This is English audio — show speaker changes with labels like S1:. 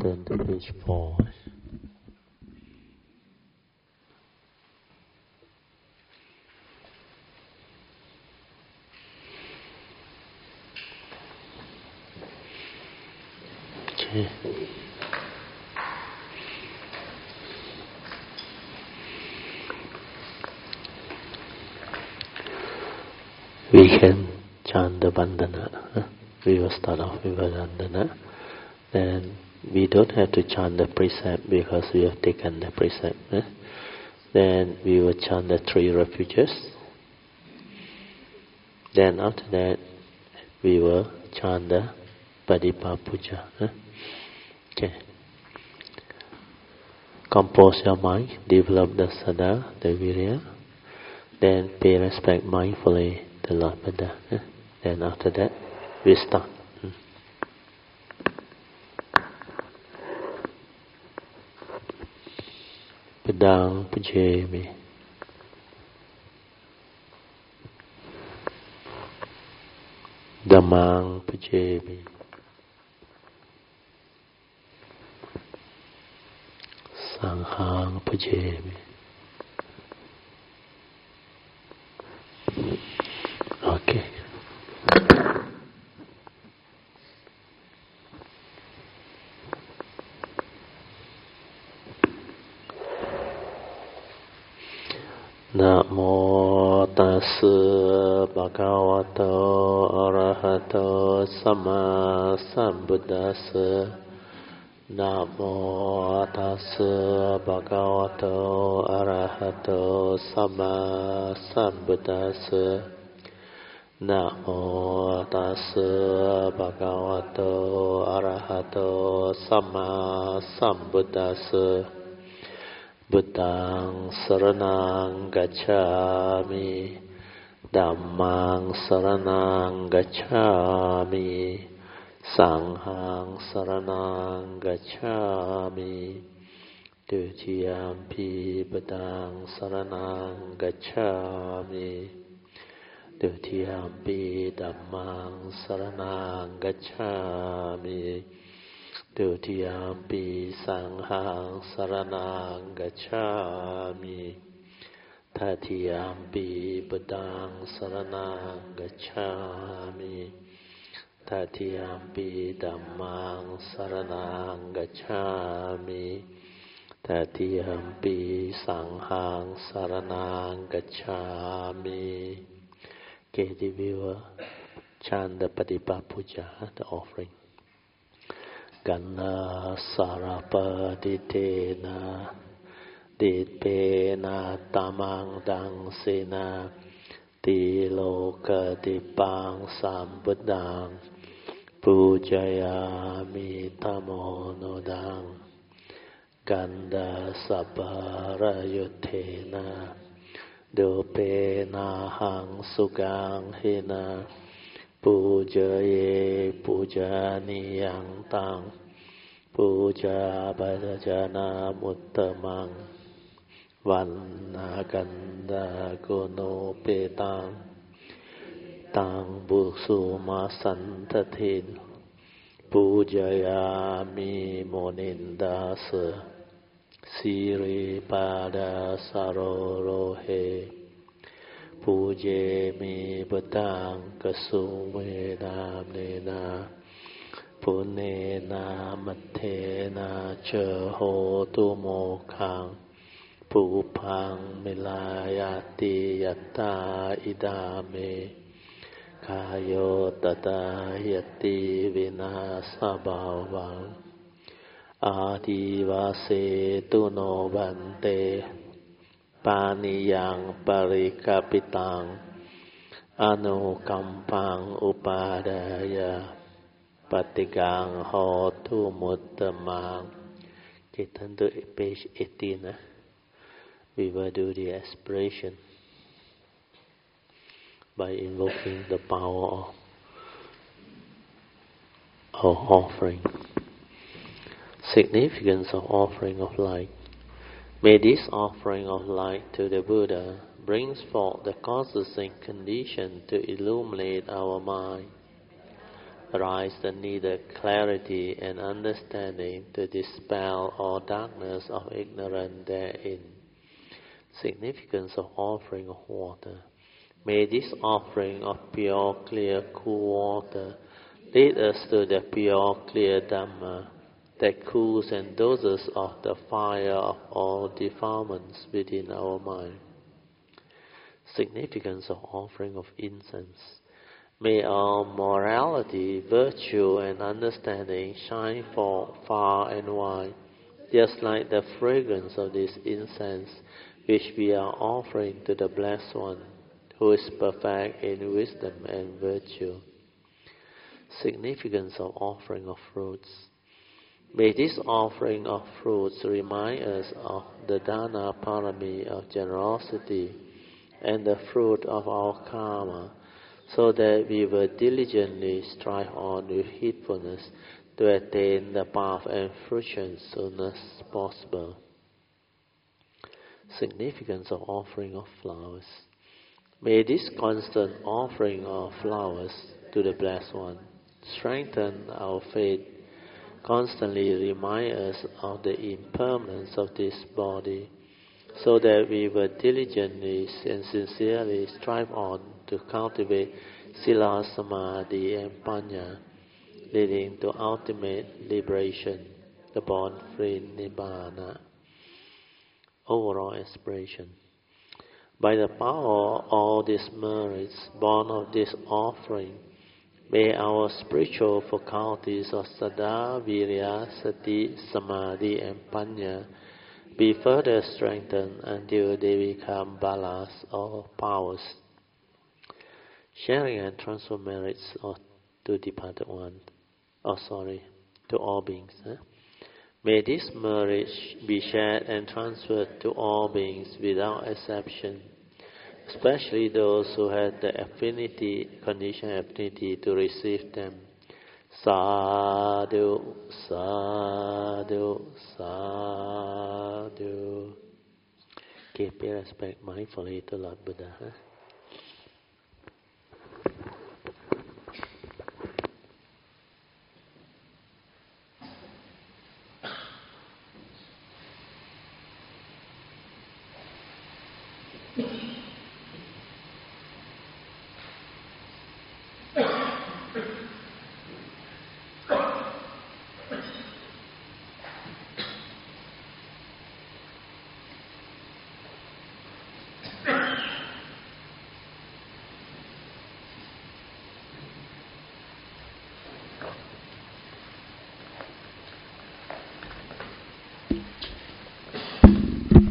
S1: turn to page 4. Okay. We can chant the Vandana. We will start off with Vandana. Then we don't have to chant the precept because we have taken the precept. Then we will chant the 3 refuges. Then after that, we will chant the Padipa Puja. Okay. Compose your mind, develop the Sada, the Virya. Then pay respect mindfully to Lord Buddha. Then after that, we start. Padang Pujami. Dhammang Pujami. Sanghang Pujami. Okay. Namo tassa bhagavato arahato samma sambuddhassa. Namo tassa bhagavato arahato samma sambuddhassa. Namo tassa bhagavato arahato samma sambuddhassa. Buddhaṃ saranang gacchāmi, Dhammāṃ saranang gacchāmi, Sanghāṃ saranang gacchāmi, Dutiyampi Buddhaṃ saranang gacchāmi, Dutiyampi Dhammāṃ saranang gacchāmi, Dutiyampi Sanghāṃ saranang gacchāmi, Tatiyampi Buddhaṃ saranang gacchāmi, Tatiyampi Dhammāṃ saranang gacchāmi, Tatiyampi Sanghāṃ saranang gacchāmi. Okay, we will chant the Padipa Puja, the offering. Ganna sarapaditena ditpena tamang dangsena tiloka dipang sambuddhang pujayami tamonodang ganda sabarayutena dopena hang sugang hina Pujaye pujaniyang tang Puja bhajana muttamang Vanna ganda guno petang Tang buksuma santatin Pujayami monindasa Siri pada sarorohe Pujemi Buddhaṃ kasumedam nena Punena matena cha hotu mokhang Pupang milayati yatta idame Kayo tata yati vinasabhavang Adivase tuno bante Paniyang parikapitang Anukampang upadaya Patigang hotu muttamang. Okay, turn to page 18. We will do the aspiration by invoking the power of our offering. Significance of offering of light. May this offering of light to the Buddha brings forth the causes and conditions to illuminate our mind, arise the needed clarity and understanding to dispel all darkness of ignorance therein. Significance of offering of water. May this offering of pure, clear, cool water lead us to the pure, clear Dhamma that cools and doses off the fire of all defilements within our mind. Significance of offering of incense. May our morality, virtue, and understanding shine far and wide, just like the fragrance of this incense which we are offering to the Blessed One, who is perfect in wisdom and virtue. Significance of offering of fruits. May this offering of fruits remind us of the Dana Parami of generosity and the fruit of our karma, so that we will diligently strive on with heedfulness to attain the path and fruition soon as possible. Significance of offering of flowers. May this constant offering of flowers to the Blessed One strengthen our faith, constantly remind us of the impermanence of this body, so that we will diligently and sincerely strive on to cultivate Sila, Samadhi, and Panya, leading to ultimate liberation, the born-free Nibbana. Overall aspiration. By the power of all these merits born of this offering, may our spiritual faculties of Saddha, Virya, Sati, Samadhi, and Panya be further strengthened until they become balas or powers. Sharing and transfer merits to departed one. To all beings. May this merit be shared and transferred to all beings without exception, especially those who have the conditioned affinity to receive them. Sadhu, sadhu, sadhu. Give respect mindfully to Lord Buddha.